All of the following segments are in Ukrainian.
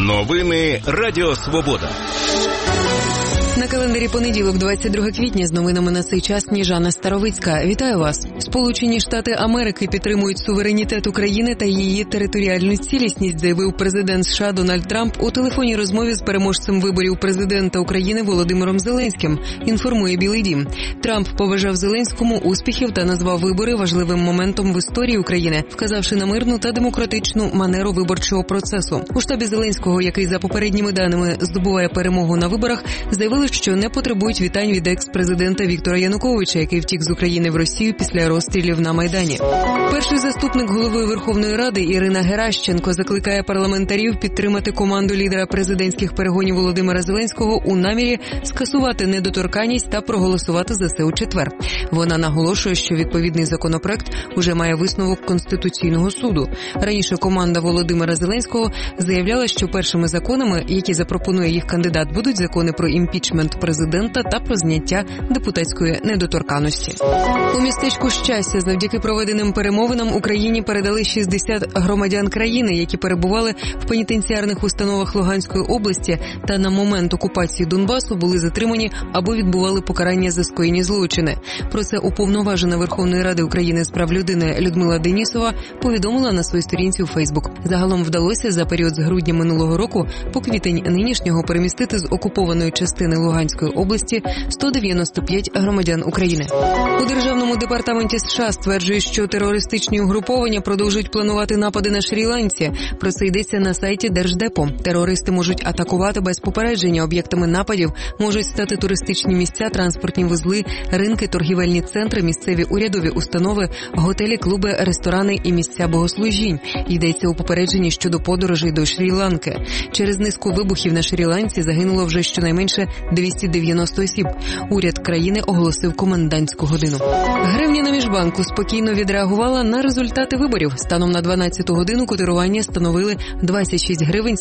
Новини Радіо Свобода. На календарі понеділок, 22 квітня, з новинами на цей час Сніжана Старовицька. Вітаю вас. Сполучені Штати Америки підтримують суверенітет України та її територіальну цілісність, заявив президент США Дональд Трамп у телефонній розмові з переможцем виборів президента України Володимиром Зеленським, інформує Білий дім. Трамп побажав Зеленському успіхів та назвав вибори важливим моментом в історії України, вказавши на мирну та демократичну манеру виборчого процесу. У штабі Зеленського, який за попередніми даними здобуває перемогу на виборах, заявили, що не потребують вітань від екс-президента Віктора Януковича, який втік з України в Росію після розстрілів на Майдані. Перший заступник голови Верховної Ради Ірина Геращенко закликає парламентарів підтримати команду лідера президентських перегонів Володимира Зеленського у намірі скасувати недоторканність та проголосувати за це у четвер. Вона наголошує, що відповідний законопроект уже має висновок Конституційного суду. Раніше команда Володимира Зеленського заявляла, що першими законами, які запропонує їх кандидат, будуть закони про імпічмент президента та про зняття депутатської недоторканності. У містечку Щастя завдяки проведеним перемовинам Україні передали 60 громадян країни, які перебували в пенітенціарних установах Луганської області та на момент окупації Донбасу були затримані або відбували покарання за скоєні злочини. Про це уповноважена Верховної Ради України з прав людини Людмила Денісова повідомила на своїй сторінці у Фейсбук. Загалом вдалося за період з грудня минулого року по квітень нинішнього перемістити з окупованої частини Луганської області 195 громадян України. У Державному департаменті США стверджують, що терористичні угруповання продовжують планувати напади на Шрі-Ланці. Про це йдеться на сайті Держдепу. Терористи можуть атакувати без попередження. Об'єктами нападів можуть стати туристичні місця, транспортні вузли, ринки, торгівельні центри, місцеві урядові установи, готелі, клуби, ресторани і місця богослужінь. Йдеться у попередженні щодо подорожей до Шрі-Ланки. Через низку вибухів на Шрі-Ланці загинуло вже щонайменше 290 осіб. Уряд країни оголосив комендантську годину. Гривня на Міжбанку спокійно відреагувала на результати виборів. Станом на 12 годину котирування становили 26 гривень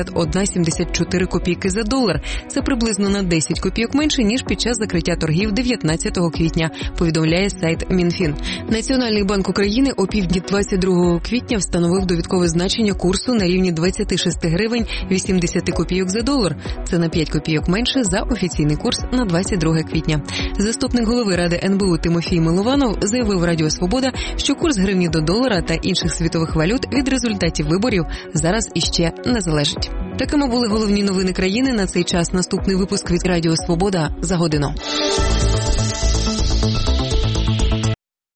71,74 копійки за долар. Це приблизно на 10 копійок менше, ніж під час закриття торгів 19 квітня, повідомляє сайт Мінфін. Національний банк України о півдні 22 квітня встановив довідкове значення курсу на рівні 26 гривень 80 копійок за долар. Це на 5 копійок менше за офіційний курс на 22 квітня. Заступник голови Ради НБУ Тимофій Милованов заявив Радіо Свобода, що курс гривні до долара та інших світових валют від результатів виборів зараз іще не залежить. Такими були головні новини країни на цей час. Наступний випуск від Радіо Свобода за годину.